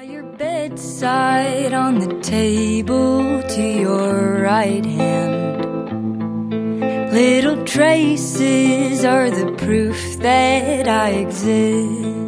your bedside on the table to your right hand. Little traces are the proof that I exist.